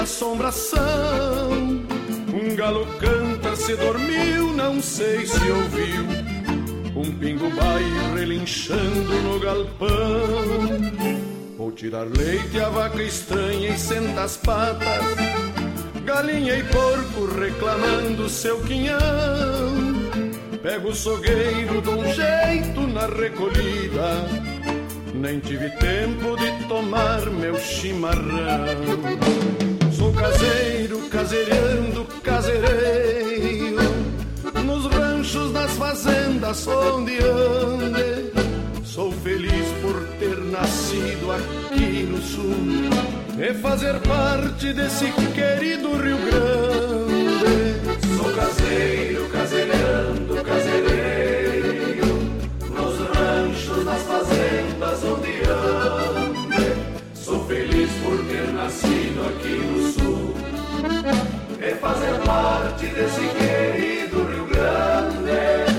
assombração. Um galo canta, se dormiu, não sei se ouviu. Um pingo vai relinchando no galpão. Vou tirar leite, a vaca estranha e senta as patas. Galinha e porco reclamando seu quinhão. Pego o sogueiro, dou um jeito na recolhida. Nem tive tempo de tomar meu chimarrão. Sou caseiro, caseirando, casereiro, nos ranchos, nas fazendas onde ande. Sou feliz por ter nascido aqui no sul e fazer parte desse querido Rio Grande. Sou caseiro, caseirando, casereiro, nos ranchos, nas fazendas onde ande. Sou feliz por ter nascido aqui no sul e fazer parte desse querido Rio Grande.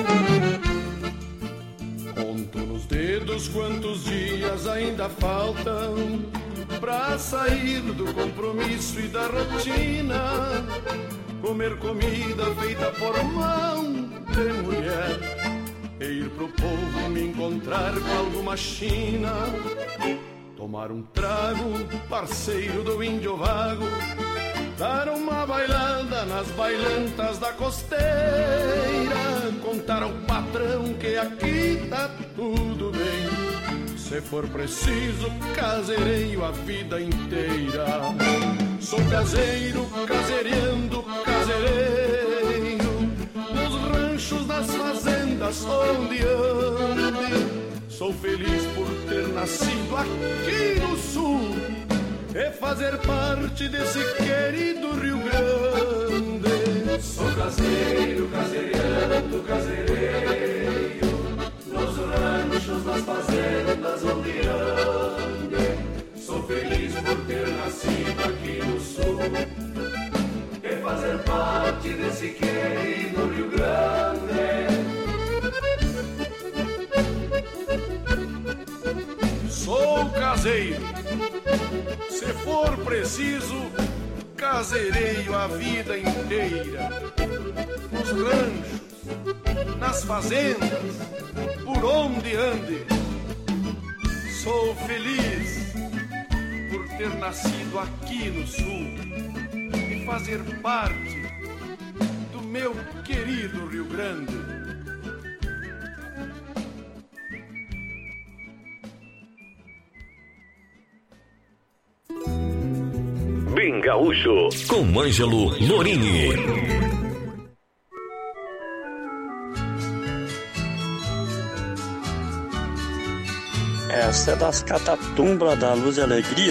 Conto nos dedos quantos dias ainda faltam pra sair do compromisso e da rotina. Comer comida feita por mão de mulher e ir pro povo me encontrar com alguma china. Tomar um trago, parceiro do índio vago, dar uma bailada nas bailantas da costeira, contar ao patrão que aqui tá tudo bem. Se for preciso, casereio a vida inteira. Sou caseiro, caseirando, casereiro, nos ranchos, nas fazendas onde ande. Sou feliz por ter nascido aqui no sul e fazer parte desse querido Rio Grande. Sou caseiro, caseirando, casereiro, nos ranchos, nas fazendas onde ande. Sou feliz por ter nascido aqui no sul e fazer parte desse querido Rio Grande. Sou caseiro, se for preciso, casereio a vida inteira. Nos ranchos, nas fazendas, por onde ande. Sou feliz por ter nascido aqui no sul e fazer parte do meu querido Rio Grande. Bem Gaúcho, com Ângelo Norini. Essa é das Catatumbas da Luz e Alegria.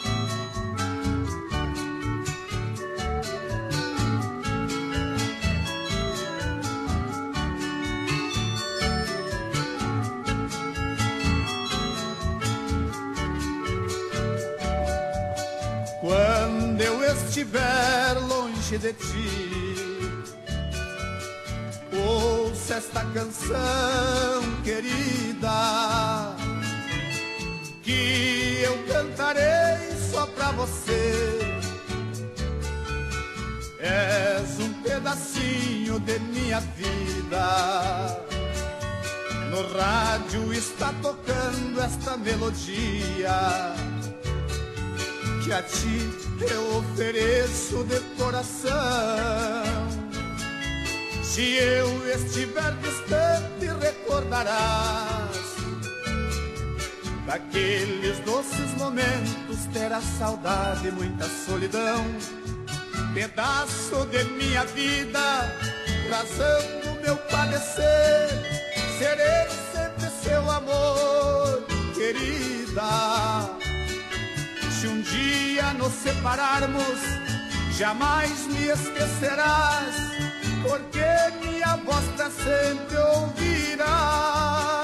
Quando eu estiver longe de ti, ouça esta canção querida, que eu cantarei só pra você. És um pedacinho de minha vida. No rádio está tocando esta melodia que a ti eu ofereço de coração. Se eu estiver distante, recordarás daqueles doces momentos, terás saudade e muita solidão. Pedaço de minha vida, razão do meu padecer, serei sempre seu amor, querida. Se um dia nos separarmos, jamais me esquecerás, porque minha voz pra sempre ouvirás.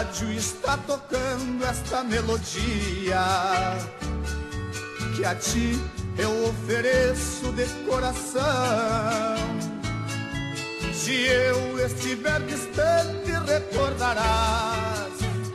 rádio está tocando esta melodia que a ti eu ofereço de coração. Se eu estiver distante, recordarás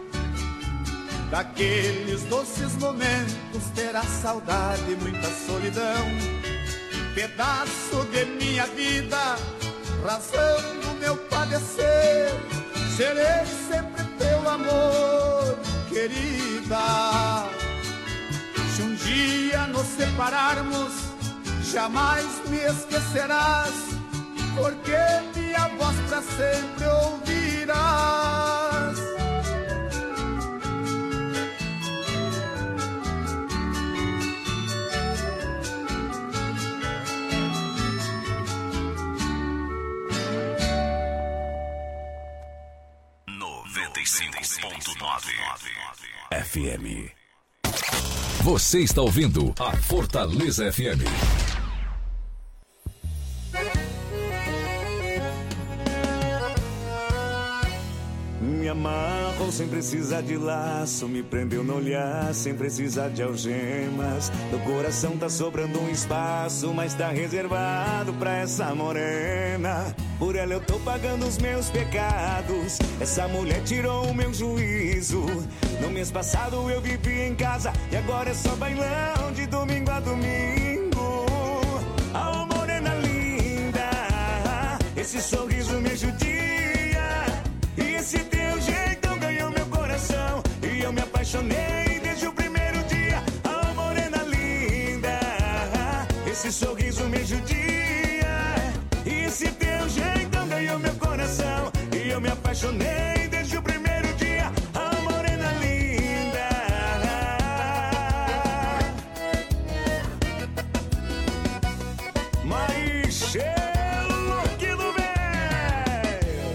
daqueles doces momentos, terás saudade e muita solidão. Pedaço de minha vida, razão do meu padecer, serei sempre teu amor, querida. Se um dia nos separarmos, jamais me esquecerás, porque minha voz pra sempre ouvirás. FM. Você está ouvindo a Fortaleza FM. Me amarrou sem precisar de laço, me prendeu no olhar sem precisar de algemas. No coração tá sobrando um espaço, mas tá reservado pra essa morena. Por ela eu tô pagando os meus pecados, essa mulher tirou o meu juízo. No mês passado eu vivi em casa e agora é só bailão de domingo a domingo. Oh, morena linda, esse sorriso me judia, e esse teu jeitão ganhou meu coração, e eu me apaixonei desde o primeiro dia. Oh, morena linda, esse sorriso me judia, e esse teu jeitão ganhou meu coração, e eu me apaixonei desde o primeiro dia. Oh, morena linda. Marechelo aqui do velho.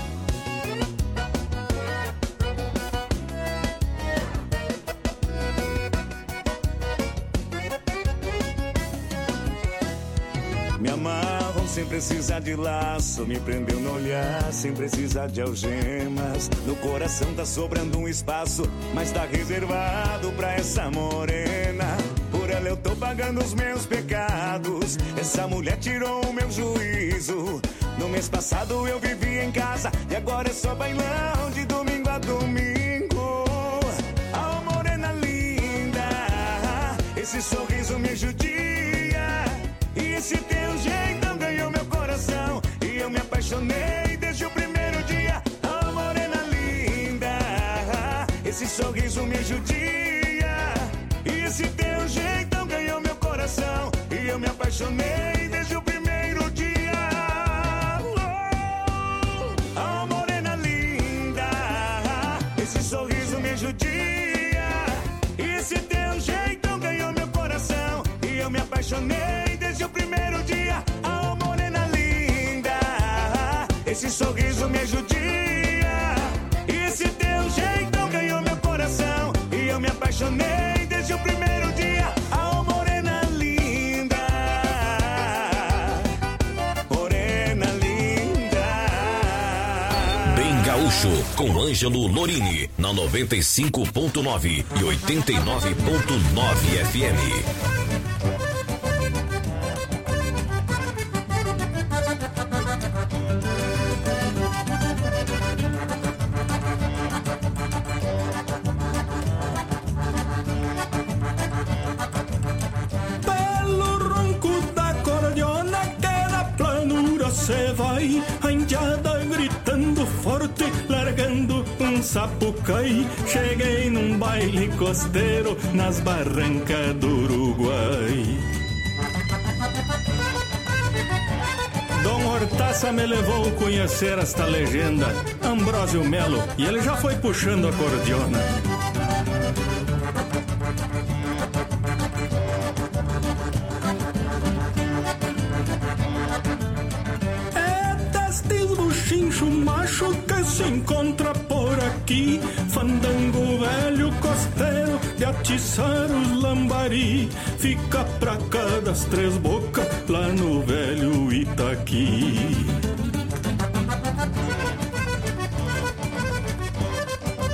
Me amarram sem precisar de laço, me prendeu no olhar sem precisar de algemas. No coração tá sobrando um espaço, mas tá reservado pra essa morena. Por ela eu tô pagando os meus pecados, essa mulher tirou o meu juízo. No mês passado eu vivi em casa e agora é só bailão de domingo a domingo. Oh, morena linda, esse sorriso me judia, e esse teu jeitão ganhou meu coração, e eu me apaixonei desde o primeiro dia. Oh, morena linda, esse sorriso me judia, e esse teu jeitão ganhou meu coração, e eu me apaixonei desde o primeiro dia. Oh, morena linda, esse sorriso me judia, e esse teu jeitão ganhou meu coração, e eu me apaixonei desde o primeiro dia. Oh, morena linda, esse sorriso me judia, e esse teu jeitão ganhou meu coração, e eu me apaixonei desde o primeiro dia. Oh, morena linda, morena linda. Bem Gaúcho, com Ângelo Lorini, na 95.9 e 89.9 FM. Cê vai, a indiada gritando forte, largando um sapucai. Cheguei num baile costeiro nas barrancas do Uruguai. Dom Hortaça me levou a conhecer esta legenda, Ambrósio Melo, e ele já foi puxando a cordiona. Chincho macho que se encontra por aqui, fandango velho costeiro de atiçar os lambari. Fica pra cá das três bocas, lá no velho Itaqui.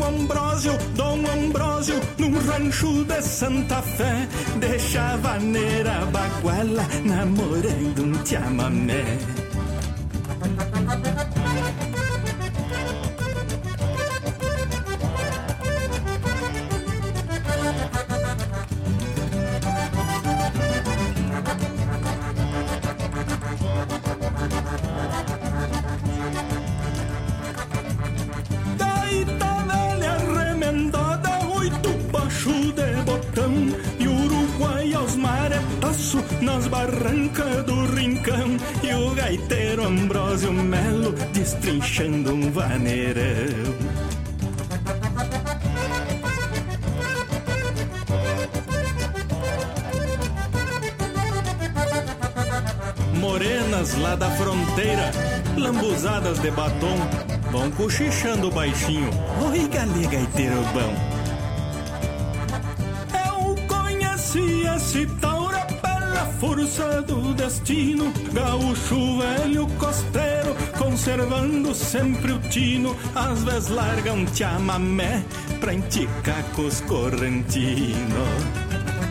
Dom Ambrósio, num rancho de Santa Fé, deixa a vaneira baguala namorando um chamamé. Nas barrancas do rincão, e o gaiteiro Ambrósio Melo destrinchando um vaneirão. Morenas lá da fronteira, lambuzadas de batom, vão cochichando baixinho. Oi, galê, gaiteiro bom. Eu conheci esse taura pela força do destino, gaúcho velho costeiro, conservando sempre o tino. Às vezes larga um chamamé pra enticar com os correntinos.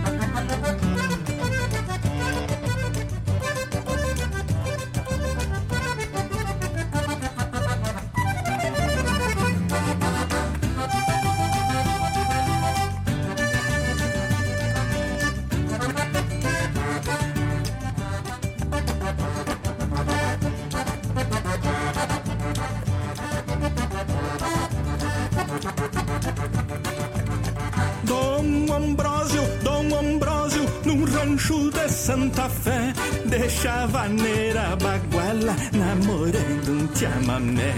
Dom Ambrósio, num rancho de Santa Fé, deixa a vaneira baguala namorando um chamamé.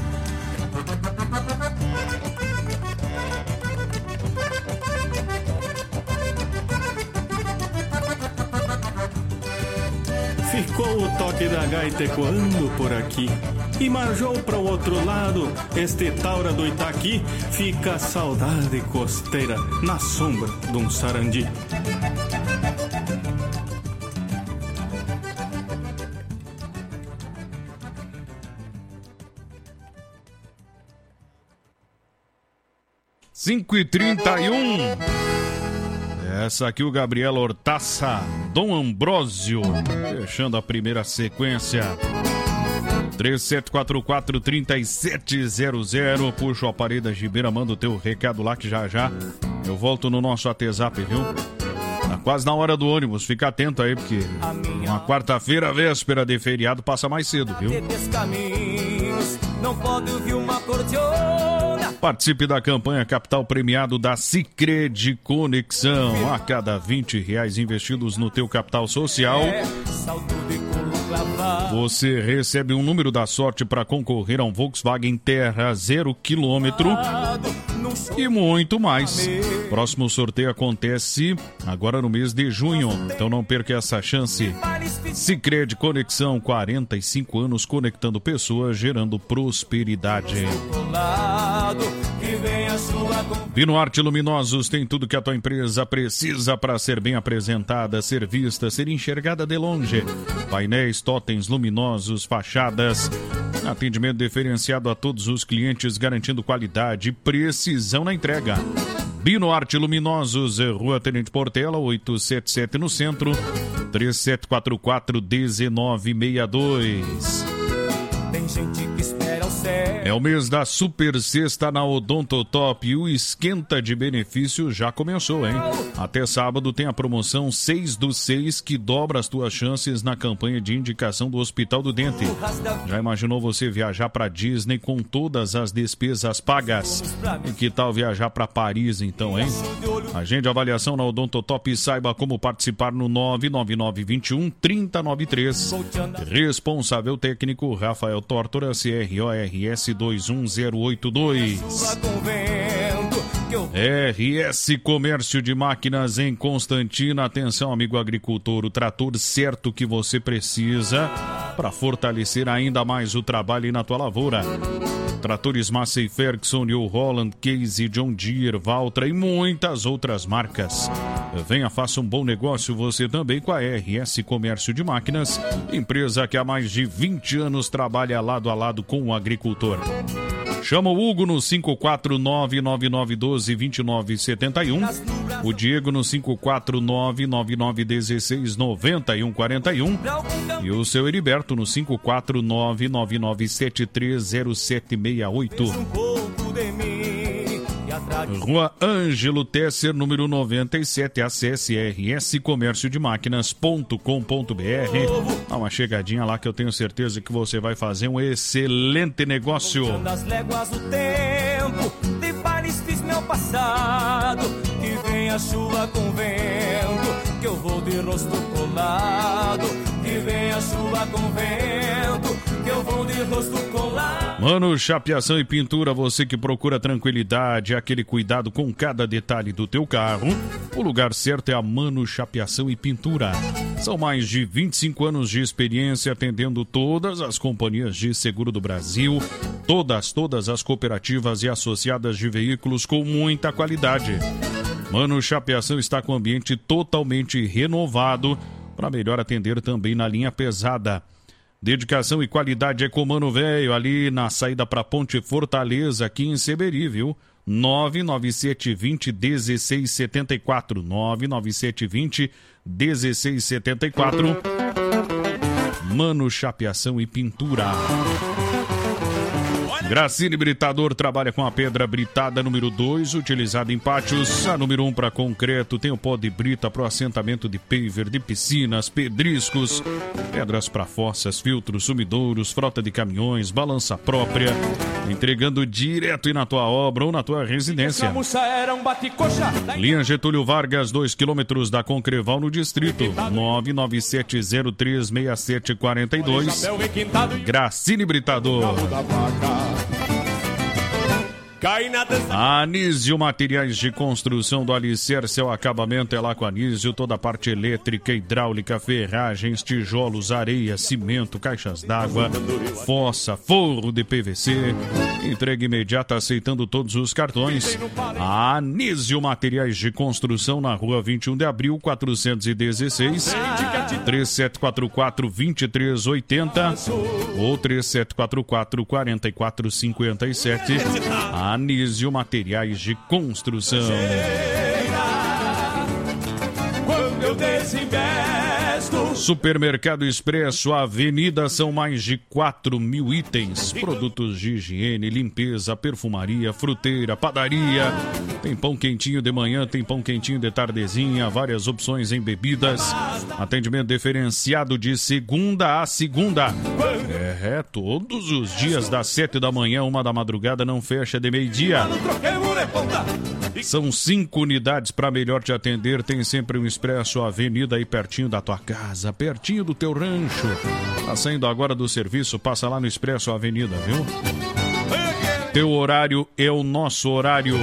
Ficou o toque da gaita ecoando por aqui, e marjou para o outro lado, este taura do Itaqui. Fica a saudade costeira na sombra de um sarandi. Cinco e 31. Essa aqui o Gabriel Hortaça, Dom Ambrósio, fechando a primeira sequência. 3744-3700. Puxa o aparelho da Gibeira, manda o teu recado lá que já eu volto no nosso WhatsApp, viu? Tá quase na hora do ônibus, fica atento aí, porque uma quarta-feira, véspera de feriado, passa mais cedo, viu? Participe da campanha Capital Premiado da Sicredi Conexão. A cada R$20 investidos no teu capital social, você recebe um número da sorte para concorrer a um Volkswagen Terra 0 km e muito mais. Próximo sorteio acontece agora no mês de junho, então não perca essa chance. Sicredi Conexão, 45 anos conectando pessoas, gerando prosperidade. Vino Arte Luminosos tem tudo que a tua empresa precisa para ser bem apresentada, ser vista, ser enxergada de longe. Painéis, totens luminosos, fachadas, atendimento diferenciado a todos os clientes, garantindo qualidade e precisão na entrega. Bino Arte Luminosos, Rua Tenente Portela, 877 no centro, 3744-1962. Tem gente que espera o céu. É o mês da Super Sexta na Odontotop e o esquenta de benefícios já começou, hein? Até sábado tem a promoção 6 do 6 que dobra as tuas chances na campanha de indicação do Hospital do Dente. Já imaginou você viajar para Disney com todas as despesas pagas? E que tal viajar para Paris então, hein? Agende a avaliação na Odontotop e saiba como participar no 99921-3093. Responsável técnico Rafael Tórtora, CRORS 21082. RS Comércio de Máquinas em Constantina. Atenção, amigo agricultor, o trator certo que você precisa para fortalecer ainda mais o trabalho na tua lavoura. Tratores Massey Ferguson, New Holland, Case, John Deere, Valtra e muitas outras marcas. Venha, faça um bom negócio você também com a RS Comércio de Máquinas, empresa que há mais de 20 anos trabalha lado a lado com o agricultor. Chama o Hugo no 549-9912-2971. O Diego no 549-9916-9141. E o seu Heriberto no 549-99730768. Rua Ângelo Tesser, número 97. Acesse rscomérciodemáquinas.com.br. Dá uma chegadinha lá que eu tenho certeza que você vai fazer um excelente negócio. Das léguas do tempo, de bailes fiz meu passado. Que vem a chuva com vento, que eu vou de rosto colado. Que vem a chuva com vento, que eu vou de rosto colado. Mano Chapeação e Pintura, você que procura tranquilidade, aquele cuidado com cada detalhe do teu carro, o lugar certo é a Mano Chapeação e Pintura. São mais de 25 anos de experiência atendendo todas as companhias de seguro do Brasil, todas as cooperativas e associadas de veículos com muita qualidade. Mano Chapeação está com o ambiente totalmente renovado para melhor atender também na linha pesada. Dedicação e qualidade é com Mano Velho, ali na saída para Ponte Fortaleza, aqui em Seberi, viu? 99720-1674. 99720-1674. Mano Chapeação e Pintura. Gracine Britador trabalha com a pedra britada número 2, utilizada em pátios. A número 1 para concreto, tem o pó de brita para o assentamento de paver, de piscinas, pedriscos, pedras para fossas, filtros, sumidouros, frota de caminhões, balança própria, entregando direto e na tua obra ou na tua residência. Linha Getúlio Vargas, 2 quilômetros da Concreval no distrito. 997036742. Gracine Britador. Anísio Materiais de Construção, do alicerce ao acabamento é lá com a Anísio. Toda a parte elétrica, hidráulica, ferragens, tijolos, areia, cimento, caixas d'água, fossa, forro de PVC. Entrega imediata aceitando todos os cartões. Anísio Materiais de Construção, na rua 21 de abril, 416, 3744-2380 ou 3744-4457. Anísio Materiais de Construção. Quando eu desinvesto. Supermercado Expresso Avenida, são mais de 4.000 itens. Produtos de higiene, limpeza, perfumaria, fruteira, padaria. Tem pão quentinho de manhã, tem pão quentinho de tardezinha, várias opções em bebidas. Atendimento diferenciado de segunda a segunda. Todos os dias das 7 da manhã, 1 da madrugada, não fecha de meio-dia. São 5 unidades para melhor te atender. Tem sempre um Expresso Avenida aí pertinho da tua casa, pertinho do teu rancho. Tá saindo agora do serviço, passa lá no Expresso Avenida, viu? Teu horário é o nosso horário.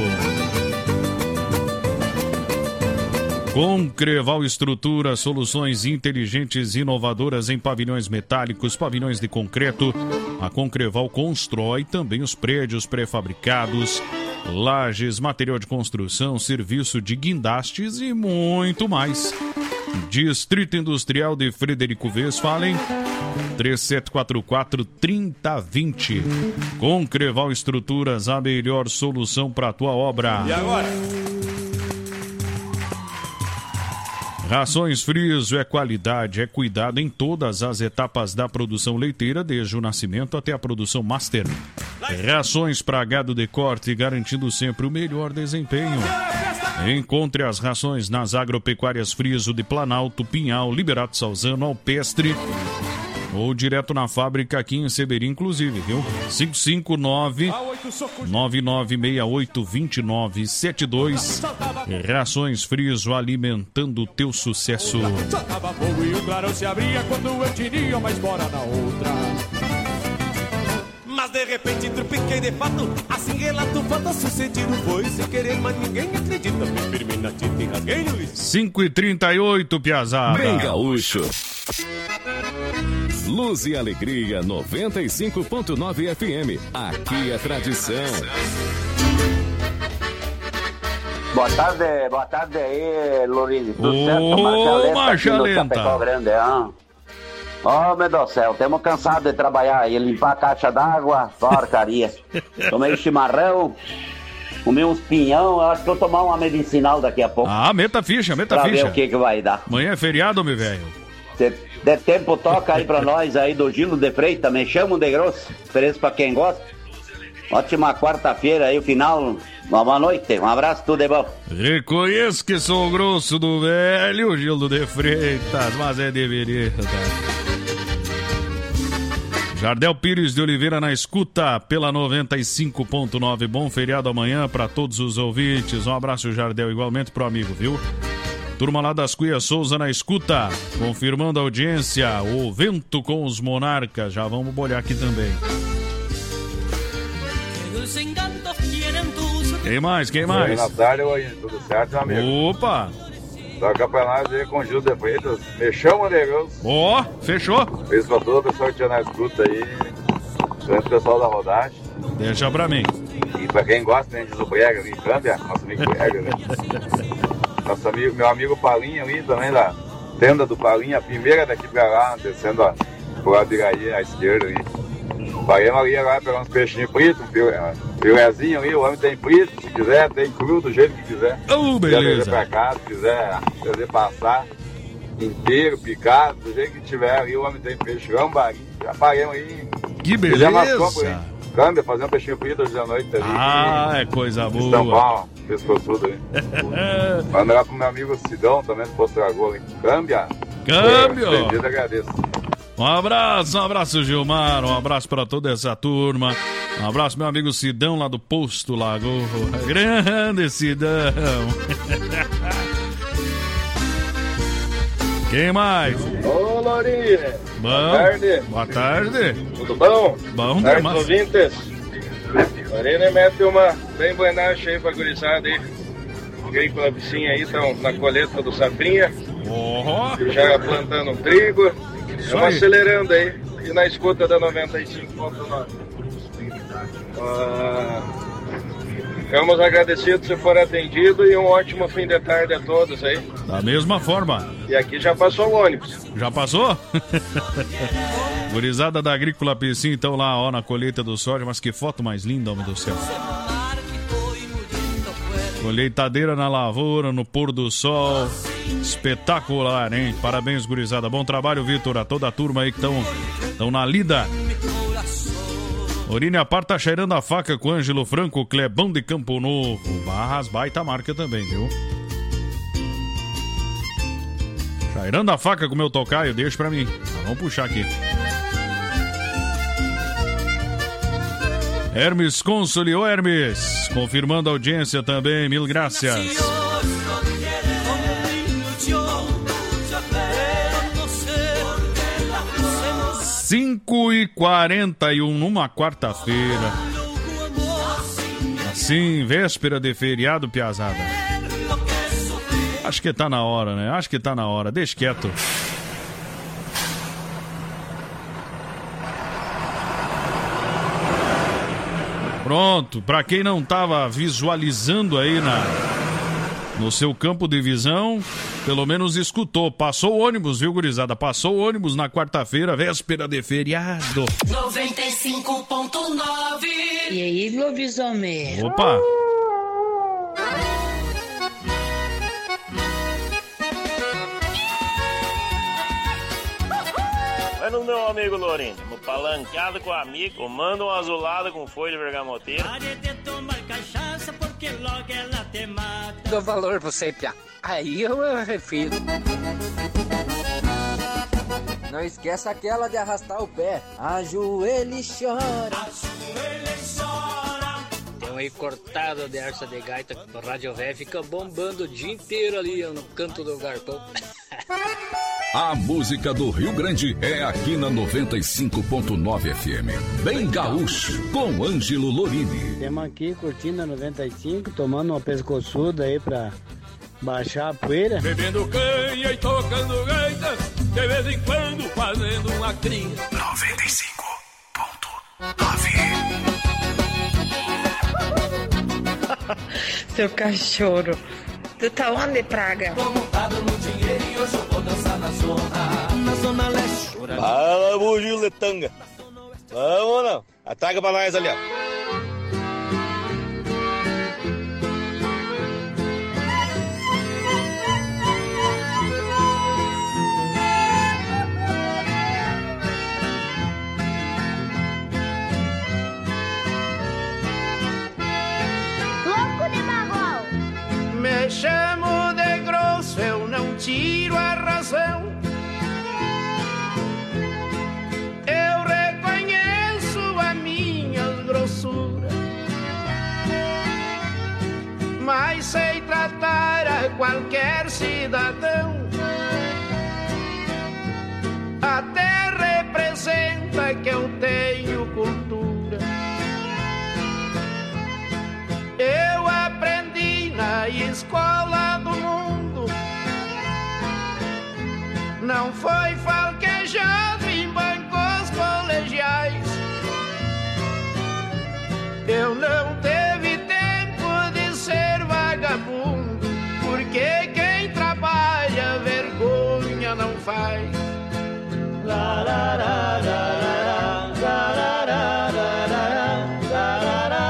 Concreval Estrutura, soluções inteligentes e inovadoras em pavilhões metálicos, pavilhões de concreto. A Concreval constrói também os prédios pré-fabricados, lajes, material de construção, serviço de guindastes e muito mais. Distrito Industrial de Frederico Westphalen, 3744-3020. Concreval Estruturas, a melhor solução para a tua obra. E agora? Rações Friso é qualidade, é cuidado em todas as etapas da produção leiteira, desde o nascimento até a produção master. Rações para gado de corte, garantindo sempre o melhor desempenho. Encontre as rações nas agropecuárias Friso de Planalto, Pinhal, Liberato Salzano, Alpestre ou direto na fábrica aqui em Seberi, inclusive, viu? 559-9968-2972. Rações Friso, alimentando o teu sucesso. Tava fogo e o clarão se abria quando eu tinha mais fora na outra. Mas de repente tropiquei de fato, assim relato fato sucedido foi sem querer, mas ninguém acredita. Me firme na tinta e rasguei no lixo. 5h38, piazada. Bem gaúcho. Luz e Alegria 95.9 FM. Aqui é tradição. Boa tarde aí, Lorini. Tudo certo? Ô, Marchalenta. Grande, Ó, meu Deus do céu, temos cansado de trabalhar e limpar a caixa d'água, porcaria. Tomei chimarrão, comi uns pinhão, eu acho que vou tomar uma medicinal daqui a pouco. Ah, meta ficha. Pra ver o que vai dar. Amanhã é feriado, meu velho. Se der tempo, toca aí pra nós aí do Gilo de Freitas, me chamam de grosso, ofereço pra quem gosta. Ótima quarta-feira aí, o final, boa noite, um abraço, tudo de bom. Reconheço que sou o grosso do velho Gilo de Freitas, mas é deveria, tá? Jardel Pires de Oliveira na escuta pela 95.9. Bom feriado amanhã para todos os ouvintes. Um abraço, Jardel, igualmente pro amigo, viu? Turma lá das Cunha Souza na escuta, confirmando a audiência. O vento com os monarcas. Já vamos bolhar aqui também. Quem mais? Boa tarde, tudo certo, meu amigo? Opa! Toca pra nós aí com o Gil de Freitas. Me chama, negão. Ó, fechou. Beijo pra todo o pessoal que tinha na escuta aí. Grande pessoal da rodagem. Deixa pra mim. E pra quem gosta, né, de Brega, ali, Câmbia, nosso amigo Brega, né? Meu amigo Palinha ali também, da tenda do Palinha, a primeira daqui pra lá, descendo por Abiraí, à esquerda ali. Paremos ali agora pegar uns peixinhos fritos, um filézinho ali, o homem tem frito, se quiser, tem cru, do jeito que quiser. Beleza. Se quiser pra cá, se quiser fazer passar inteiro, picado, do jeito que tiver ali, o homem tem peixe, lambari. Já paremos aí. Que beleza. Câmbio, fazer um peixinho frito hoje à noite ali. Ah, é coisa boa. Estampar, pescoçudo ali. Manda lá pro meu amigo Sidão, também do Posto Lagoa ali. Câmbio. Entendido, agradeço. Um abraço, Gilmar, um abraço pra toda essa turma, um abraço meu amigo Sidão lá do Posto Lagoa, grande Sidão. Quem mais? Ô, Lourinho. Boa tarde. Tudo bom? Bom demais. Ouvintes. Lourinho mete uma bem buenacha aí pra gurizada aí. Agrícola Vicinha aí, estão na colheita do Safrinha. Já plantando trigo. Estamos acelerando aí. E na escuta da 95.9. Ficamos agradecidos se for atendido e um ótimo fim de tarde a todos aí. Da mesma forma. E aqui já passou o ônibus. Já passou? Gurizada da Agrícola Piscina, então lá, ó, na colheita do soja. Mas que foto mais linda, homem do céu. Colheitadeira na lavoura, no pôr do sol. Espetacular, hein? Parabéns, gurizada. Bom trabalho, Vitor. A toda a turma aí que estão na lida. Orine Apar tá cheirando a faca com Ângelo Franco, Clebão de Campo Novo. Barras, baita marca também, viu? Cheirando a faca com o meu tocaio, deixa pra mim. Vamos puxar aqui. Hermes Consoli, ô Hermes, confirmando a audiência também, mil graças. 5h41 numa quarta-feira. Assim, véspera de feriado, piazada. Acho que tá na hora, né? Acho que tá na hora. Deixa quieto. Pronto, pra quem não tava visualizando aí no seu campo de visão, pelo menos escutou. Passou o ônibus, viu, gurizada? Passou o ônibus na quarta-feira, véspera de feriado. 95.9. E aí, lobisomem? Opa! No meu amigo Lourinho, palanqueado com amigo, comando um azulado com folha de bergamoteira. Dou valor pra você, Pia. Aí eu refiro. Não esqueça aquela de arrastar o pé. Ajoelha e chora. Ajoelha e chora. Tem um aí cortado de arça de gaita no Rádio Véia, fica bombando o dia inteiro ali no canto do garpão. A música do Rio Grande é aqui na 95.9 FM. Bem gaúcho, com Ângelo Lorini. Temos aqui curtindo a 95, tomando uma pescoçuda aí pra baixar a poeira. Bebendo canha e tocando gaita, de vez em quando fazendo uma cria. 95.9. Seu cachorro. Tu tá onde, praga? Tô montado no dinheiro e hoje eu vou dançar na zona leste. Fala, bugio de tanga. Vamos ou não? Ataca pra nós ali, ó. Me chamo de grosso, eu não tiro a razão. Eu reconheço a minha grossura, mas sei tratar a qualquer cidadão. Até representa que eu tenho cultura. Eu aprendi na escola do mundo, não foi falquejado em bancos colegiais. Eu não teve tempo de ser vagabundo, porque quem trabalha vergonha não faz. La, la, la, la, la, la, la, la, la, la, la.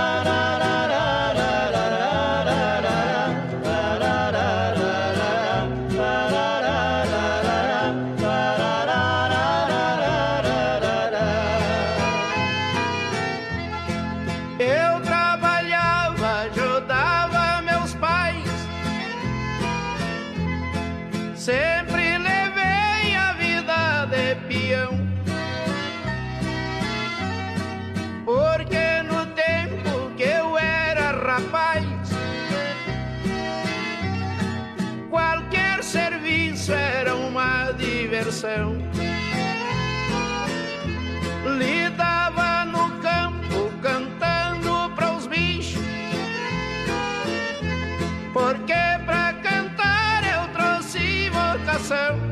Era uma diversão. Lidava no campo cantando para os bichos, porque pra cantar eu trouxe vocação.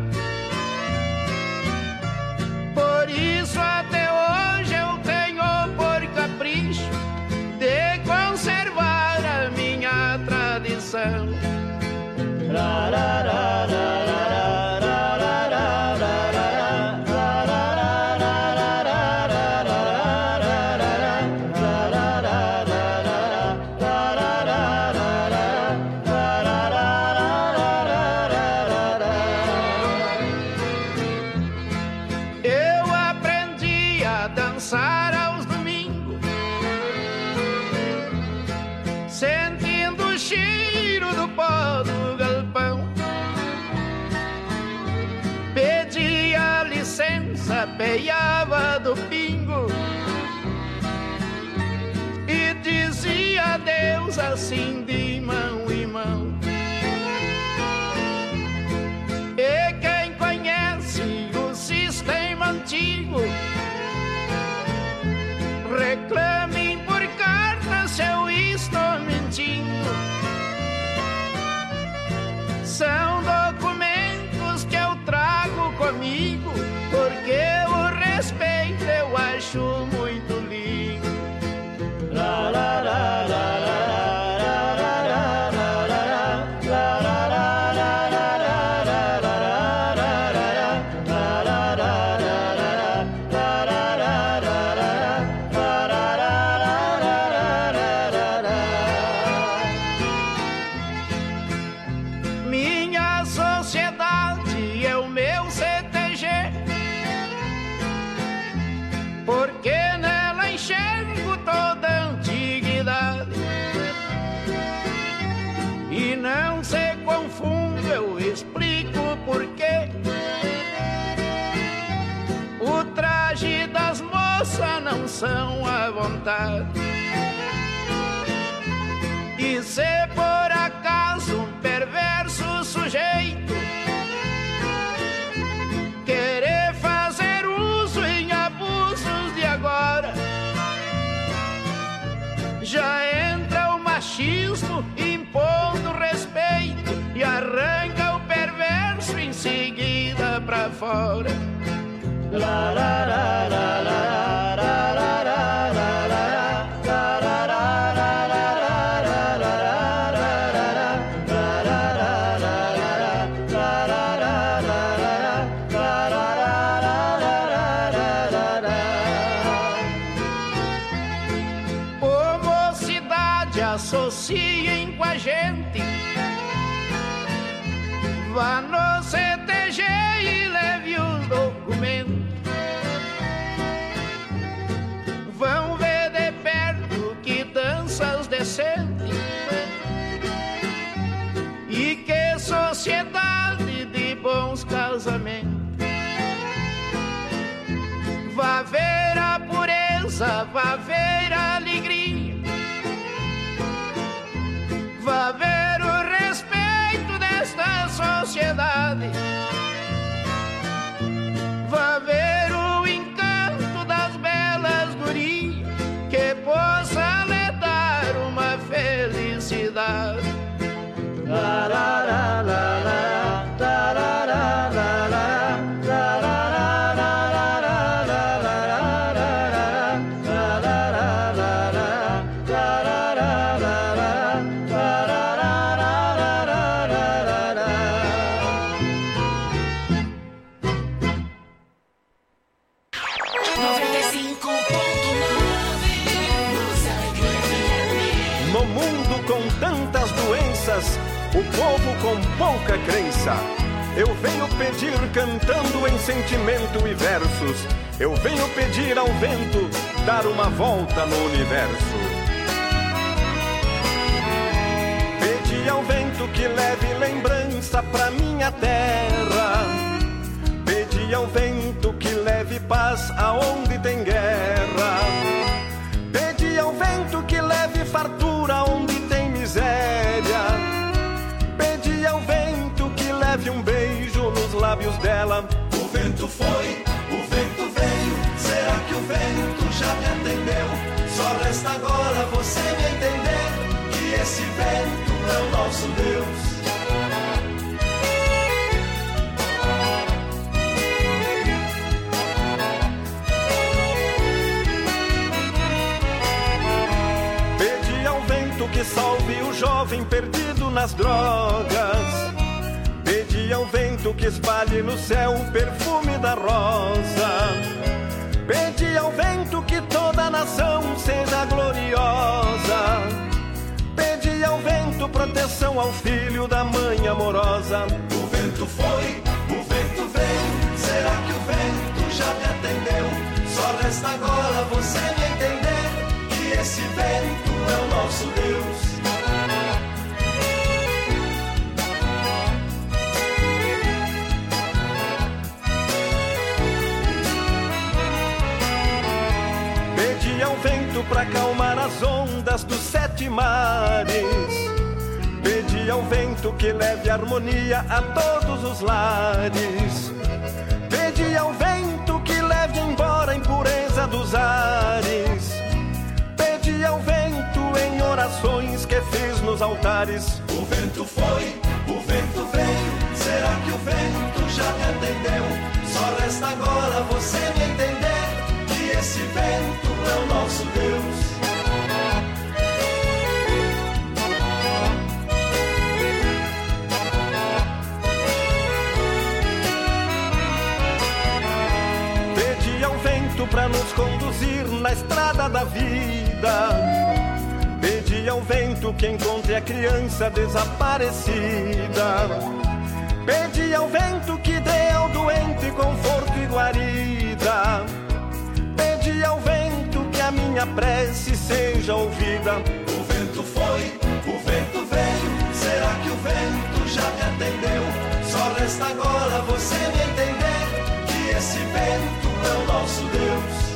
Por isso até hoje eu tenho por capricho de conservar a minha tradição. La, la, la, la, la. Peiava do pingo e dizia adeus assim de mão em mão. E quem conhece o sistema antigo reclamem por carta se eu estou mentindo. São documentos que eu trago comigo, porque o respeito eu acho muito lindo. La, la, la, la, la. Minha sociedade é o meu CTG, porque nela enxergo toda a antiguidade. E não se confunde, eu explico porquê. O traje das moças não são à vontade. E se por acaso um perverso sujeito querer fazer uso em abusos de agora, já entra o machismo impondo respeito e arranca o perverso em seguida pra fora. La, la, la, la, la, la, la, la, la, la. associem com a gente. Vá no CTG e leve os documentos. Vão ver de perto que danças decentes e que sociedade de bons casamentos. Vá ver a pureza, vá ver a alegria, vá ver o respeito desta sociedade, vá ver o encanto das belas gurias, que possa lhe dar uma felicidade. La, la, la, la, la, la, la, la, la, la. O povo com pouca crença, eu venho pedir cantando em sentimento e versos. Eu venho pedir ao vento dar uma volta no universo. Pedi ao vento que leve lembrança pra minha terra. Pedi ao vento que leve paz aonde tem guerra. Pedi ao vento que leve fartura onde tem miséria. Pedi ao vento que leve um beijo nos lábios dela. O vento foi, o vento veio. Será que o vento já me atendeu? Só resta agora você me entender que esse vento é o nosso Deus. Pedi ao vento que salve o jovem perdido nas drogas. Pedi ao vento que espalhe no céu o perfume da rosa. Pedi ao vento que toda a nação seja gloriosa. Pedi ao vento proteção ao filho da mãe amorosa. O vento foi, o vento veio. Será que o vento já me atendeu? Só resta agora você me entender que esse vento é o nosso Deus. Pedi ao vento pra acalmar as ondas dos 7 mares. Pedi ao vento que leve harmonia a todos os lares. Pedi ao vento que leve embora a impureza dos ares. Pedi ao vento em orações que fiz nos altares. O vento foi, o vento veio. Será que o vento já me atendeu? Só resta agora você me entender que esse vento é o nosso Deus. Pedi ao vento pra nos conduzir na estrada da vida. Pedi ao vento que encontre a criança desaparecida. Pedi ao vento que dê ao doente conforto e guarida. Pedi ao vento que a minha prece seja ouvida. O vento foi, o vento veio. Será que o vento já me atendeu? Só resta agora você me entender que esse vento é o nosso Deus.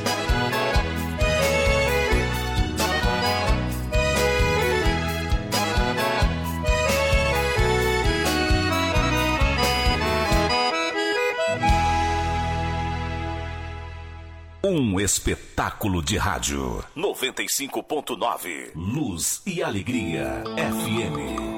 Um espetáculo de rádio. 95.9. Luz e Alegria FM.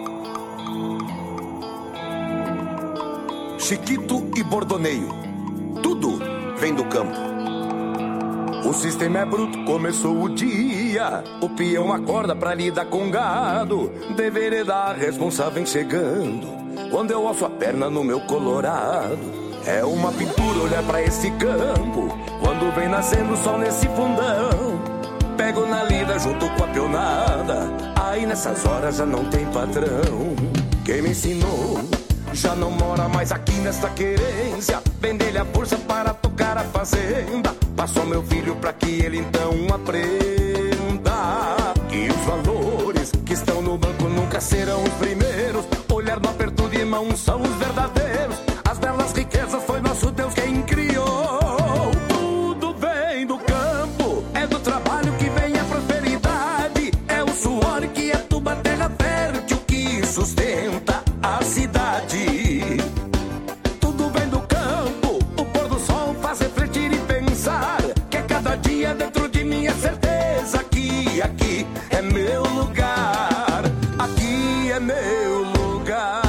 Chiquito e bordoneio. Tudo vem do campo. O sistema é bruto, começou o dia. O peão acorda pra lidar com gado. Deveria dar responsável chegando. Quando eu alço a perna no meu colorado. É uma pintura olhar pra esse campo. Quando vem nascendo o sol nesse fundão. Pego na lida junto com a peonada. e nessas horas já não tem patrão. Quem me ensinou já não mora mais aqui nesta querência. Vender-lhe a força para tocar a fazenda. Passou meu filho pra que ele então aprenda que os valores que estão no banco nunca serão os primeiros. Olhar no aperto de mão são os verdadeiros. As belas riquezas foi nosso Deus quem criou. Tudo vem do campo, é do trabalho que vem a prosperidade. É o suor que aduba a terra fértil que sustenta a cidade. Tudo vem do campo, o pôr do sol faz refletir e pensar que a cada dia dentro de mim é certeza que aqui é meu lugar. Aqui é meu lugar.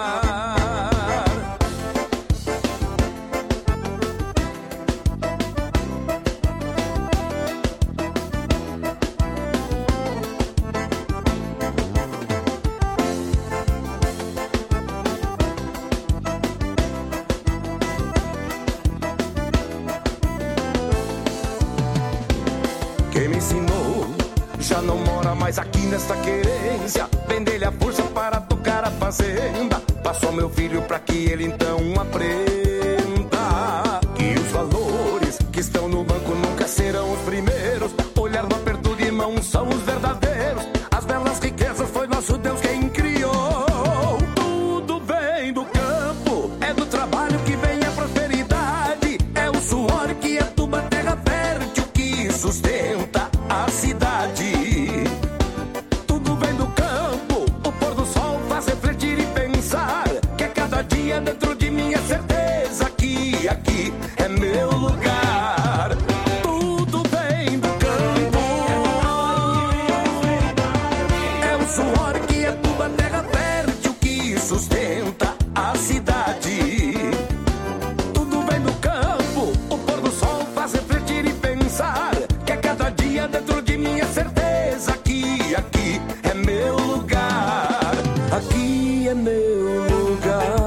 Quem me ensinou já não mora mais aqui nesta querência. Vender-lhe a força para tocar a fazenda. Passou meu filho pra que ele então aprenda que os valores que estão no banco nunca serão os primeiros. Olhar no aperto de mão são os verdadeiros. As belas riquezas foi nosso Deus quem criou. Tudo vem do campo, é do trabalho que vem a prosperidade. É o suor que aduba a terra fértil que sustenta a cidade. Tudo vem do campo, o pôr do sol faz refletir e pensar que a cada dia dentro de mim é certeza que aqui é meu lugar. Tudo vem do campo, é o suor que aduba a terra fértil que sustenta a cidade. Tudo vem do campo, o pôr do sol faz refletir e pensar que a cada dia dentro de mim é certeza que aqui é meu lugar. Aqui é meu lugar.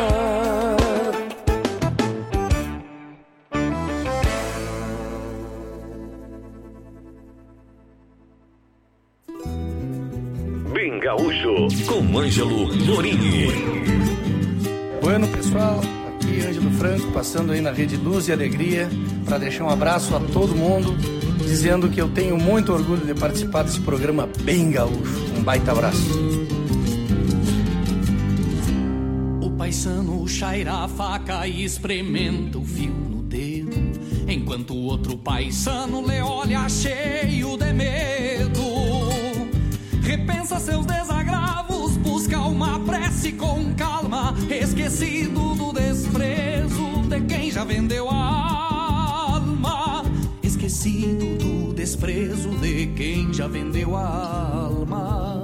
Bem Gaúcho, com Ângelo Morini. Bueno, pessoal, aqui Ângelo Franco, passando aí na Rede Luz e Alegria para deixar um abraço a todo mundo, dizendo que eu tenho muito orgulho de participar desse programa Bem Gaúcho. Um baita abraço. O paisano chaira a faca e experimenta o fio no dedo, enquanto o outro paisano lhe olha cheio de medo. Repensa seus desagravos, busca uma prece com calma, esquecido do desprezo de quem já vendeu a alma. Esquecido do desprezo de quem já vendeu a alma.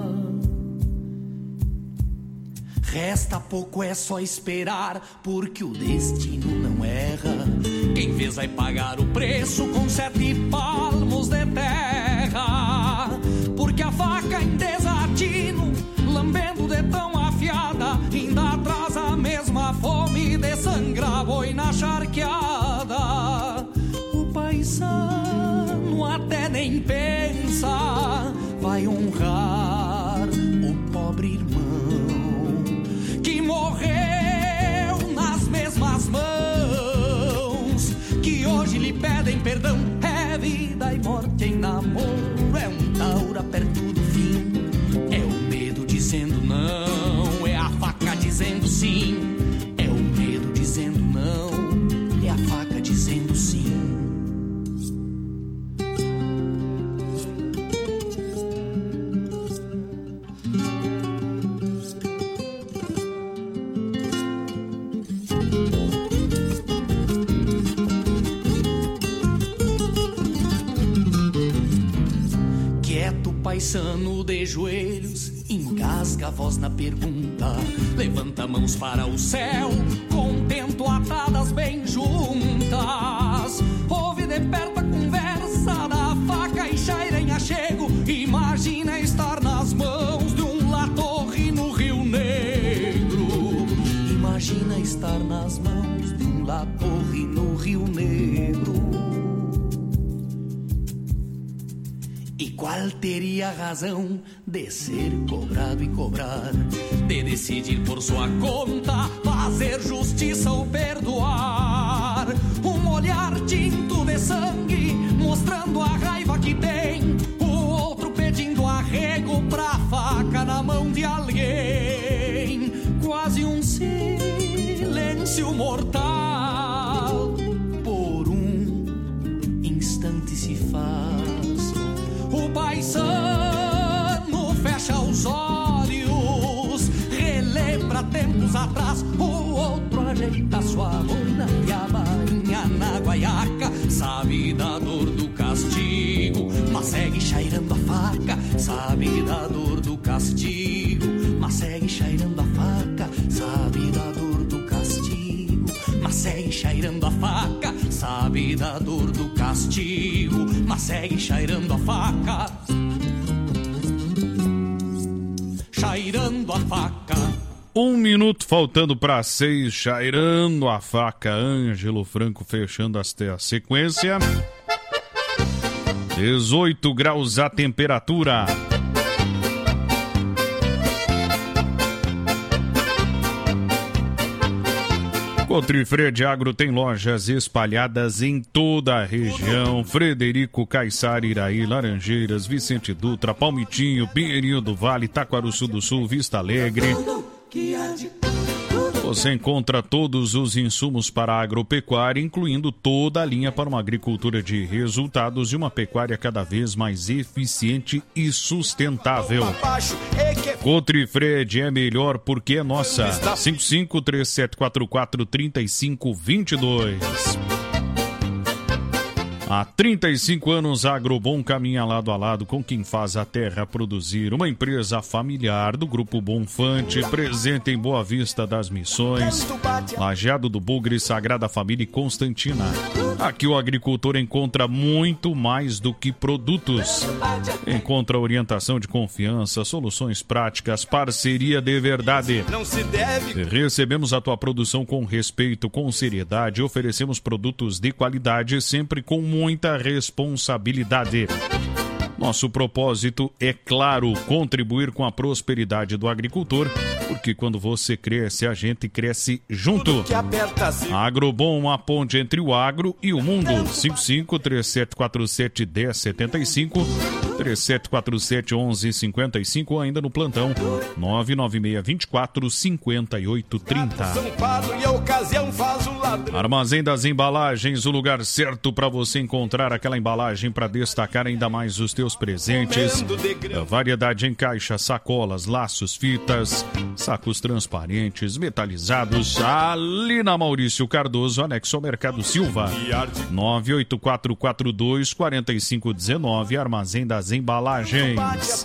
Resta pouco, é só esperar, porque o destino não erra. Quem fez vai pagar o preço com 7 palmos de terra. Porque a faca em desatino, lambendo de tão afiada, ainda traz a mesma fome de sangrar boi na charqueada. O paisano até nem pensa, vai honrar o pobre irmão que morreu nas mesmas mãos, que hoje lhe pedem perdão. É vida e morte em namoro, é um taura perto do fim, é o medo dizendo não, é a faca dizendo sim, é o medo dizendo não, é a faca dizendo sim. Paisano de joelhos, engasga a voz na pergunta, levanta mãos para o céu, contento atadas bem juntas. Ouve de perto a conversa da faca e chaira em achego, imagina estar nas mãos de um latorre no Rio Negro. Imagina estar nas mãos de um latorre no Rio Negro. E qual qual teria razão de ser cobrado e cobrar, de decidir por sua conta, fazer justiça ou perdoar. Um olhar tinto de sangue, mostrando a raiva que tem, o outro pedindo arrego pra faca na mão de alguém. Quase um silêncio mortal, por um instante se faz. O paisano fecha os olhos, relembra tempos atrás. O outro ajeita sua boina e a bainha na guaiaca. Sabe da dor do castigo, mas segue chairando a faca. Sabe da dor do castigo, mas segue chairando a faca. Sabe da dor do castigo, mas segue chairando a faca. Sabe da dor do castigo, mas segue chairando a faca. Chairando a faca. 1 minuto faltando para 6, chairando a faca. Ângelo Franco fechando a sequência. 18 graus a temperatura. Cotrifred Agro tem lojas espalhadas em toda a região. Frederico, Caiçara, Iraí, Laranjeiras, Vicente Dutra, Palmitinho, Pinheirinho do Vale, Taquaruçu do Sul, Vista Alegre. Você encontra todos os insumos para a agropecuária, incluindo toda a linha para uma agricultura de resultados e uma pecuária cada vez mais eficiente e sustentável. Cotrifred é melhor porque é nossa. 5537443522. Há 35 anos, a Agrobom caminha lado a lado com quem faz a terra produzir. Uma empresa familiar do Grupo Bonfante, presente em Boa Vista das Missões, Lajeado do Bugre, Sagrada Família e Constantina. Aqui o agricultor encontra muito mais do que produtos. Encontra orientação de confiança, soluções práticas, parceria de verdade. Recebemos a tua produção com respeito, com seriedade, oferecemos produtos de qualidade, sempre com muita responsabilidade. Nosso propósito é, claro, contribuir com a prosperidade do agricultor, porque quando você cresce, a gente cresce junto. Agrobom, a ponte entre o agro e o mundo. 5537471075, 37471155, ainda no plantão 996245830. Armazém das Embalagens, o lugar certo para você encontrar aquela embalagem para destacar ainda mais os teus presentes. A variedade em caixa, sacolas, laços, fitas, sacos transparentes, metalizados. Ali na Maurício Cardoso, anexo ao Mercado Silva. 984424519, Armazém das Embalagens.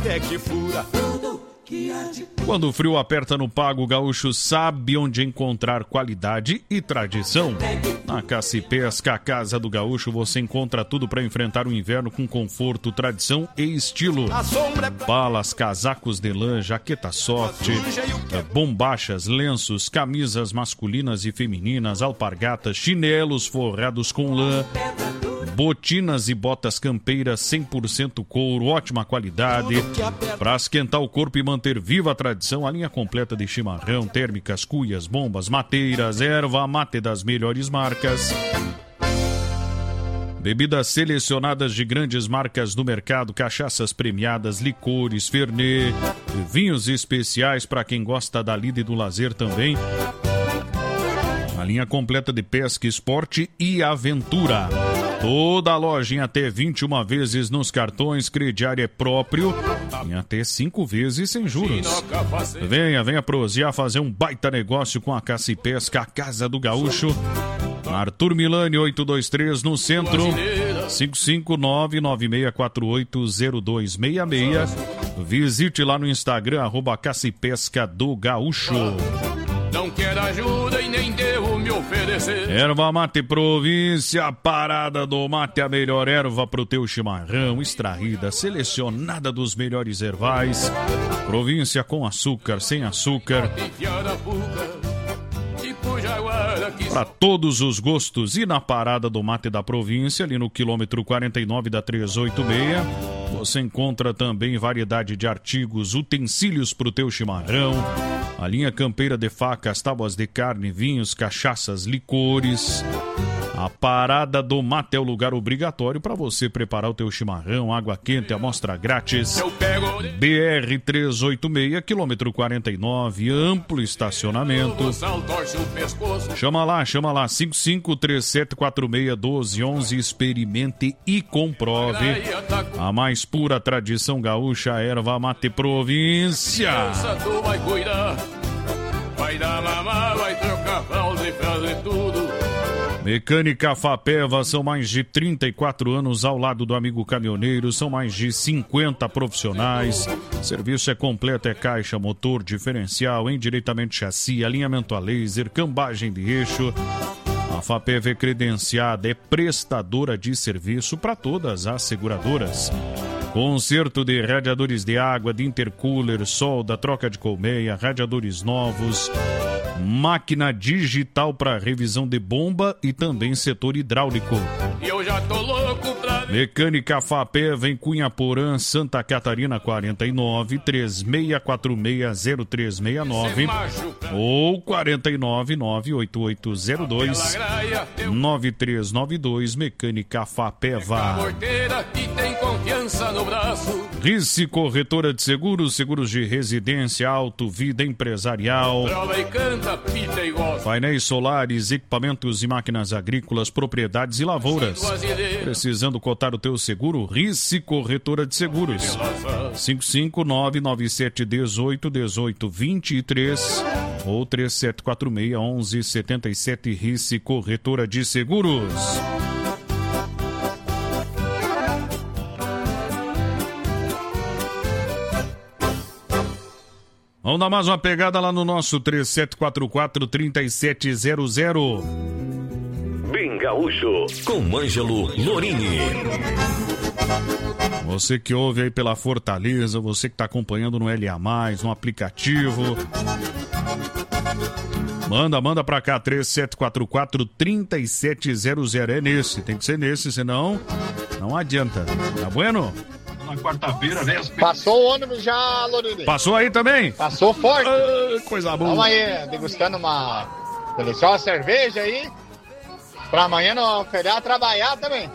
Quando o frio aperta no pago, o gaúcho sabe onde encontrar qualidade e tradição. Na Caça e Pesca, a Casa do Gaúcho, você encontra tudo para enfrentar o inverno com conforto, tradição e estilo. Balas, casacos de lã, jaqueta soft, bombachas, lenços, camisas masculinas e femininas, alpargatas, chinelos forrados com lã, botinas e botas campeiras 100% couro, ótima qualidade. Para esquentar o corpo e manter viva a tradição, a linha completa de chimarrão, térmicas, cuias, bombas, mateiras, erva mate das melhores marcas. Bebidas selecionadas de grandes marcas do mercado, cachaças premiadas, licores, Fernet, vinhos especiais para quem gosta da lida e do lazer também. A linha completa de pesca, esporte e aventura. Toda a loja em até 21 vezes nos cartões, crediário é próprio, em até 5 vezes sem juros. Venha prosear, fazer um baita negócio com a Caça e Pesca, a Casa do Gaúcho. Arthur Milani 823 no centro, 55996480266. Visite lá no Instagram, @Caça e Pesca do Gaúcho. Não quero ajuda e nem devo me oferecer. Erva Mate Província, parada do mate, a melhor erva pro teu chimarrão, extraída, selecionada dos melhores ervais. Província com açúcar, sem açúcar. para todos os gostos. E na parada do Mate da Província, ali no quilômetro 49 da 386, você encontra também variedade de artigos, utensílios para o teu chimarrão, a linha campeira de facas, tábuas de carne, vinhos, cachaças, licores. A parada do Mate é o lugar obrigatório para você preparar o teu chimarrão, água quente, amostra grátis. BR-386, quilômetro 49, amplo estacionamento. Chama lá, 5537461211, experimente e comprove. A mais pura tradição gaúcha, erva mate província. Vai dar mamar, vai trocar fralda e fazer tudo. Mecânica Fapeva, são mais de 34 anos ao lado do amigo caminhoneiro, são mais de 50 profissionais. Serviço é completo, é caixa, motor, diferencial, endireitamento chassi, alinhamento a laser, cambagem de eixo. A Fapeva é credenciada, é prestadora de serviço para todas as seguradoras. Conserto de radiadores de água, de intercooler, solda, troca de colmeia, radiadores novos, máquina digital para revisão de bomba e também setor hidráulico. Eu já tô louco pra... Mecânica Fapeva em Cunha Porã, Santa Catarina, 49 36460369 ou 4998802 Mecânica Fapeva. Rice Corretora de Seguros, seguros de residência, auto, vida empresarial, painéis solares, equipamentos e máquinas agrícolas, propriedades e lavouras. Precisando cotar o teu seguro? Rice Corretora de Seguros. 55997181823 ou 37461177. Rice Corretora de Seguros. Vamos dar mais uma pegada lá no nosso 3744-3700. Bem Gaúcho, com Ângelo Lorini. Você que ouve aí pela Fortaleza, você que está acompanhando no LA+, no aplicativo. Manda pra cá, 3744-3700. É nesse, tem que ser nesse, senão não adianta. Tá bueno? Na quarta-feira, né? Passou o ônibus já, Lorini. Passou aí também? Passou forte. Coisa boa. Vamos aí, degustando uma deliciosa cerveja aí. Pra amanhã no feriado trabalhar também.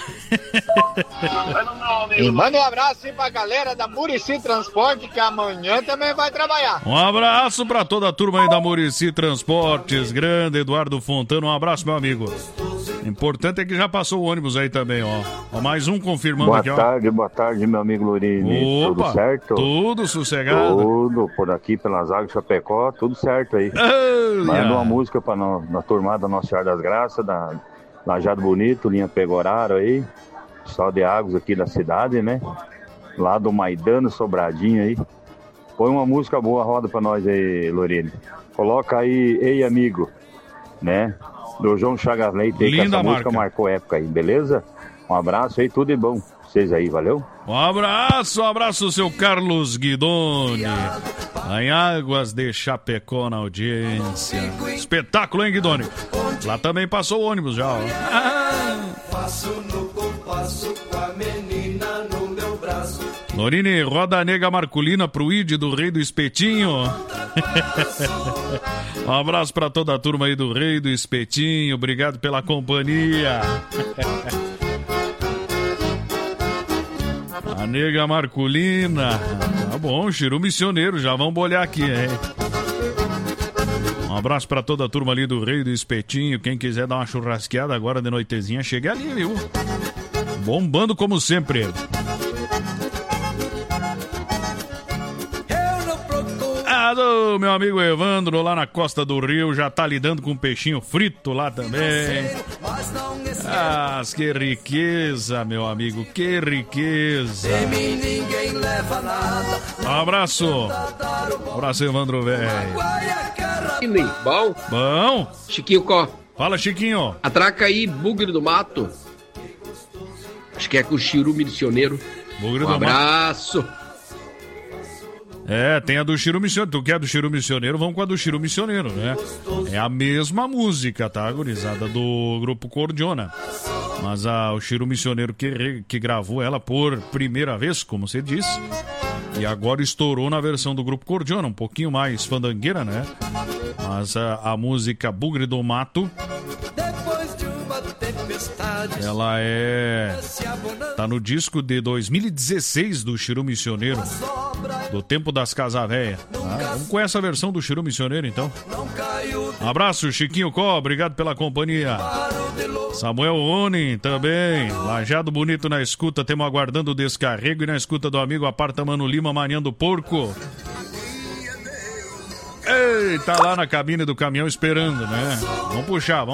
E manda um abraço aí pra galera da Murici Transporte, que amanhã também vai trabalhar. Um abraço pra toda a turma aí da Murici Transportes, grande Eduardo Fontana, um abraço, meu amigo. Importante é que já passou o ônibus aí também, ó. Mais um confirmando aqui, ó. Boa tarde, meu amigo Lorini. Opa, tudo certo? Tudo sossegado. Tudo, por aqui, pelas águas de Chapecó, tudo certo aí. Manda uma música pra na turmada Nossa Senhora das Graças, da Lajado Bonito, linha Pegoraro aí. Só de águas aqui da cidade, né? Lá do Maidano, Sobradinho aí. Põe uma música boa, roda pra nós aí, Lorini. Coloca aí, Ei Amigo, né? Do João Chagas Leite aí, que essa música marcou época aí, beleza? Um abraço aí, tudo de bom. Vocês aí, valeu? Um abraço, seu Carlos Guidoni. Em Águas de Chapecó na audiência. Espetáculo, hein, Guidoni? Lá também passou o ônibus já, ó. Passo no compasso com a menina no meu braço. Lorini, roda a nega Marculina pro ID do Rei do Espetinho. Um abraço pra toda a turma aí do Rei do Espetinho. Obrigado pela companhia. A nega Marculina. Tá bom, Chiru Missioneiro. Já vamos olhar aqui, hein? Um abraço pra toda a turma ali do Rei do Espetinho. Quem quiser dar uma churrasqueada agora de noitezinha, chega ali, viu? Bombando como sempre. Do meu amigo Evandro lá na Costa do Rio, já tá lidando com um peixinho frito lá também. Ah, que riqueza, meu amigo, que riqueza. Um abraço. Um abraço, Evandro, velho. Bom? Bom. Chiquinho Có. Fala, Chiquinho. Atraca aí, Bugre do Mato. Acho que é com o Chiru Missioneiro. Bugre do Mato. Um abraço. Tem a do Chiro Missioneiro. Tu quer do Chiro Missioneiro? Vamos com a do Chiro Missioneiro, né? É a mesma música, tá, gurizada? Do Grupo Cordiona. Mas o Chiro Missioneiro que gravou ela por primeira vez, como você disse. E agora estourou na versão do Grupo Cordiona, um pouquinho mais fandangueira, né? Mas a música Bugre do Mato, ela tá no disco de 2016 do Chiro Missioneiro, do tempo das Casavéia. Tá? Vamos com essa versão do Chiro Missioneiro, então. Um abraço, Chiquinho Có, obrigado pela companhia. Samuel Onin também, Lajado Bonito na escuta, temos aguardando o descarrego e na escuta do amigo Aparta Mano Lima, Manhando Porco. Ei, tá lá na cabine do caminhão esperando, né? Vamos puxar.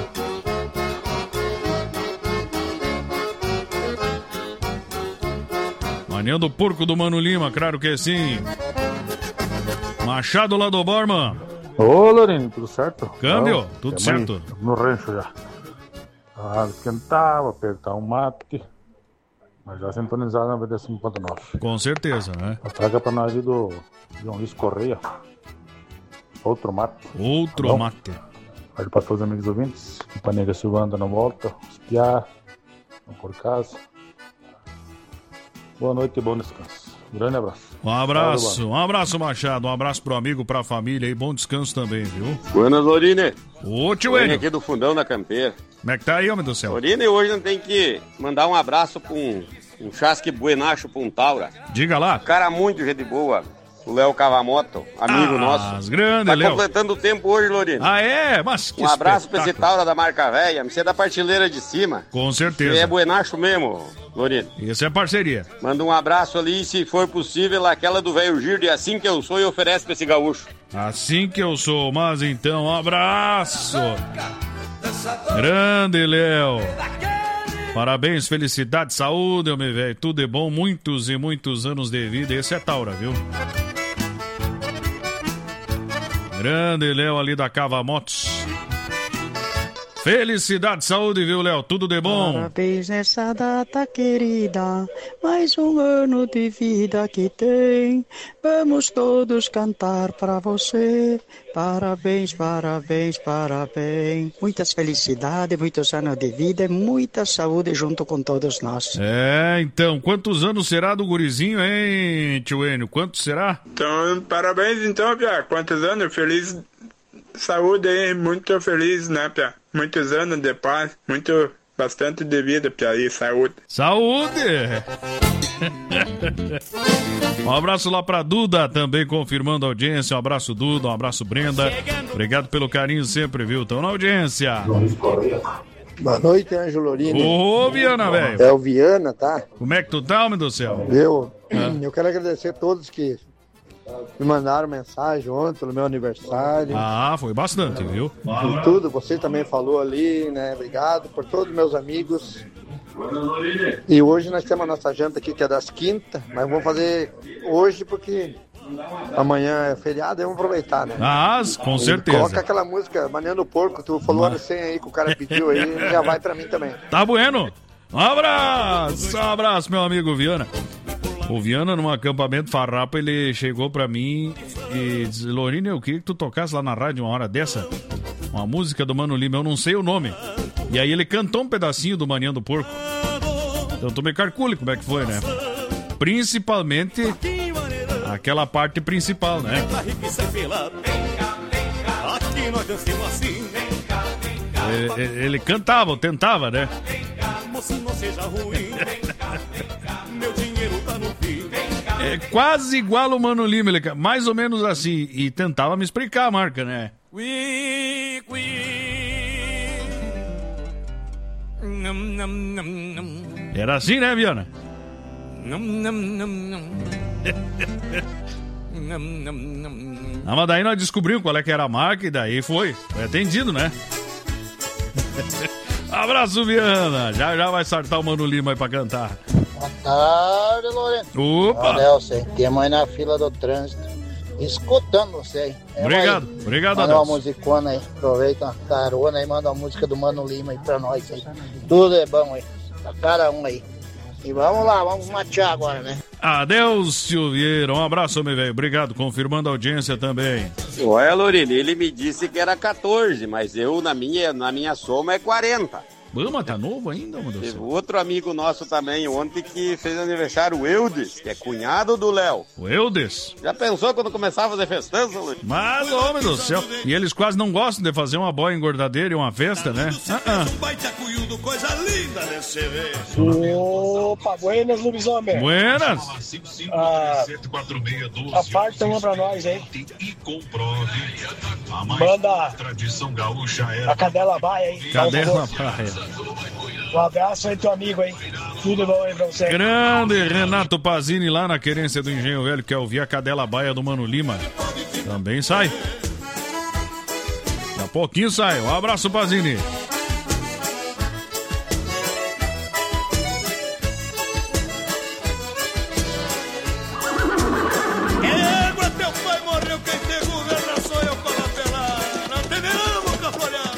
Manhando Porco do Mano Lima, claro que sim. Machado lá do Borman. Ô, Lourinho, tudo certo? Câmbio, tudo certo. No rancho já. Esquentar, apertar um mate. Mas já sintonizado na VD5.9. Com certeza, né? Traga pra nós aí do João Luiz Correia. Outro mate. Mate. Olha pra todos os amigos ouvintes. Companhia Silvanda não volta. Espiar. Não por casa. Boa noite e bom descanso. Grande abraço. Um abraço, Machado. Um abraço pro amigo, pra família e bom descanso também, viu? Buenas, Lorine. Ô, tio Enio. aqui do fundão da Campeira. Como é que tá aí, homem do céu? Lorine, hoje não tem que mandar um abraço pra um chasque buenacho Puntaura. Diga lá. Cara muito gente boa. O Léo Cavamoto, amigo nosso. Grande, Léo. Tá completando o tempo hoje, Lorine. Mas que um abraço pra esse Taura da marca velha. Você é da partilheira de cima. Com certeza. Você é buenacho mesmo, Lorine. Isso é parceria. Manda um abraço ali, se for possível, aquela do velho Giro, de Assim Que Eu Sou, e oferece pra esse gaúcho. Assim que eu sou, mas então, um abraço. Grande, Léo. Parabéns, felicidade, saúde, meu velho. Tudo é bom, muitos e muitos anos de vida. Esse é Taura, viu? Grande Léo ali da Cava Motos. Felicidade, saúde, viu, Léo? Tudo de bom. Parabéns nessa data querida, mais um ano de vida que tem. Vamos todos cantar pra você. Parabéns, parabéns, parabéns. Muitas felicidades, muitos anos de vida e muita saúde junto com todos nós. Então, quantos anos será do gurizinho, hein, tio Enio? Quantos será? Então, parabéns então, Pia. Quantos anos? Feliz saúde aí, muito feliz, né, Pia? Muitos anos de paz, bastante de vida, Pia, e saúde. Saúde! Um abraço lá pra Duda, também confirmando a audiência. Um abraço, Duda, um abraço, Brenda. Obrigado pelo carinho sempre, viu? Estão na audiência. Boa noite, Ângelo Lorine. Ô, Viana, velho. É o Viana, tá? Como é que tu tá, homem do céu? Eu quero agradecer a todos que me mandaram mensagem ontem pelo meu aniversário. Foi bastante, viu? E tudo, você também falou ali, né? Obrigado por todos os meus amigos. E hoje nós temos a nossa janta aqui, que é das quintas, mas vamos fazer hoje porque amanhã é feriado e vamos aproveitar, né? Com certeza. Coloca aquela música Manhando Porco, tu falou a senha aí que o cara pediu aí, já vai pra mim também. Tá bueno. Um abraço, meu amigo Viana. O Viana, num acampamento farrapa, ele chegou pra mim e disse: Lorine, eu queria que tu tocasse lá na rádio uma hora dessa uma música do Mano Lima, eu não sei o nome. E aí ele cantou um pedacinho do Manhando Porco. Então tu me calcule como é que foi, né? Principalmente aquela parte principal, né? Ele cantava, ou tentava, né? É quase igual o Mano Lima, ele, mais ou menos assim. E tentava me explicar a marca, né? Era assim, né, Viana? Mas daí nós descobrimos qual é que era a marca e daí foi atendido, né? Abraço, Viana. Já vai sartar o Mano Lima aí pra cantar. Boa tarde, Lorena. Opa! Nelson, temos aí na fila do trânsito, escutando você aí. Obrigado, manda Adelson. uma musicona aí, aproveita uma carona aí, manda uma música do Mano Lima aí pra nós aí. Tudo é bom aí, pra cada um aí. E vamos lá, vamos matear agora, né? Adeus, Silveira. Um abraço, meu velho. Obrigado, confirmando a audiência também. Olha, Lorena, ele me disse que era 14, mas eu, na minha soma, é 40. Bama, tá novo ainda, meu Deus? Teve outro amigo nosso também ontem que fez aniversário, o Eudes, que é cunhado do Léo. O Eudes? Já pensou quando começava a fazer festança, Luiz? Mas, homem do céu. E eles quase não gostam de fazer uma boia engordadeira e uma festa, né? Coisa linda nesse Opa, buenas, lobisomem. Buenas. Aparta uma pra nós, hein? E comprove. A mais Manda tradição gaúcha era a Cadela Baia, hein? Cadela Baia. Um abraço aí, teu amigo, hein? Tudo bom aí pra você. Grande Renato Pazini lá na querência do Engenho Velho, quer ouvir a Cadela Baia do Mano Lima. Também sai. Daqui a pouquinho sai. Um abraço, Pazini. Égua, teu pai morreu, quem tem governação eu para pelar. Não te veramos, Cafolhão.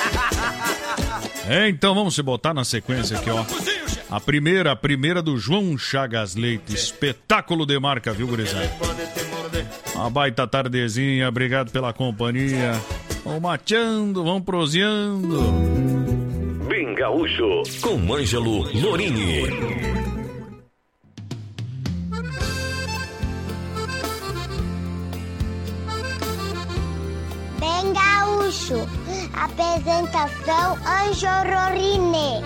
Então vamos se botar na sequência aqui, ó. A primeira do João Chagas Leite. Espetáculo de marca, viu, gurizada? Uma baita tardezinha, obrigado pela companhia. Vamos mateando, vamos proseando. Bem Gaúcho, com Ângelo Lorini. Bem Gaúcho, apresentação Ângelo Lorini.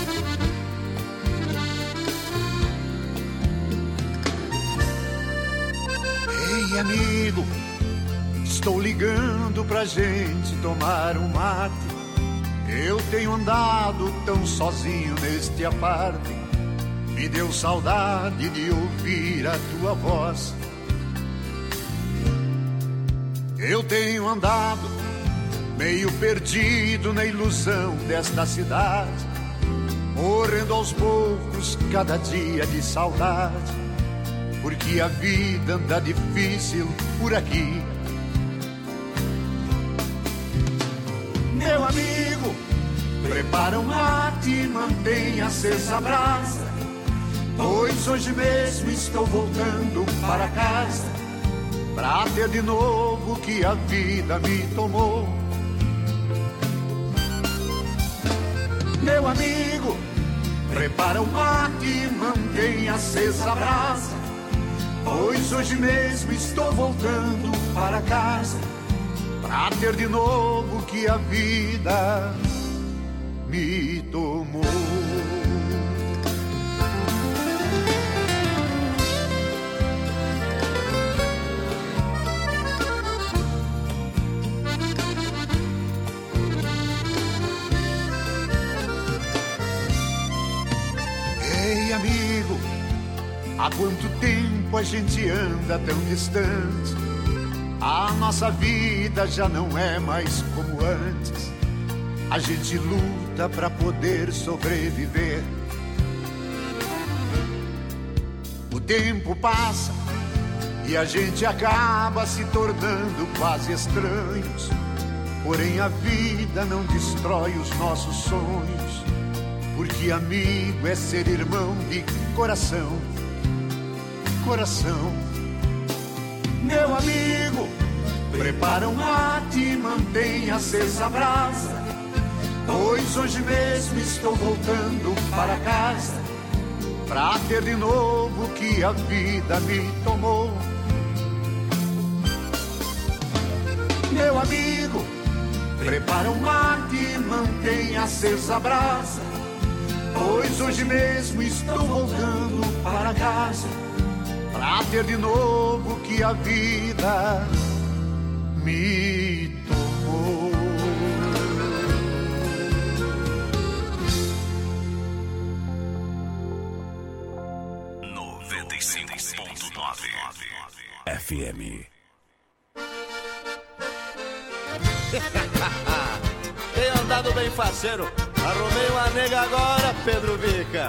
Ei, amigo, estou ligando pra gente tomar um mate. Eu tenho andado tão sozinho neste aparte. Me deu saudade de ouvir a tua voz. Eu tenho andado meio perdido na ilusão desta cidade, morrendo aos poucos cada dia de saudade, porque a vida anda difícil por aqui. Meu amigo, prepara um mate e mantenha acesa a brasa, pois hoje mesmo estou voltando para casa, pra ter de novo o que a vida me tomou. Meu amigo, prepara um mate e mantenha acesa a brasa, pois hoje mesmo estou voltando para casa, pra ter de novo o que a vida me tomou. Ei, amigo, há quanto tempo a gente anda tão distante? A nossa vida já não é mais como antes. A gente luta pra poder sobreviver. O tempo passa e a gente acaba se tornando quase estranhos. Porém a vida não destrói os nossos sonhos, porque amigo é ser irmão de coração. Coração. Meu amigo, prepara um mate e mantenha acesa a brasa, pois hoje mesmo estou voltando para casa, pra ter de novo o que a vida me tomou. Meu amigo, prepara um mate e mantenha acesa a brasa, pois hoje mesmo estou voltando para casa, pra ter de novo o que a vida me tomou. FM. Tem andado bem faceiro, arrumei uma nega agora, Pedro Vica.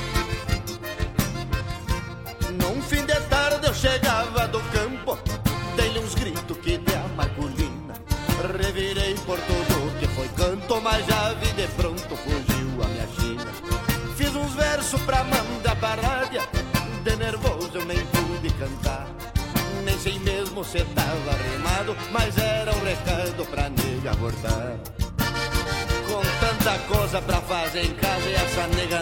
Num fim de tarde eu chegava do campo, dei-lhe uns gritos que de amargulina. Revirei por tudo que foi canto, mas já vi de pronto, fugiu a minha china. Fiz uns versos pra mandar de nervoso eu nem pude cantar. Nem sei mesmo se tava rimado, mas era um recado pra nega voltar. Com tanta coisa pra fazer em casa e essa nega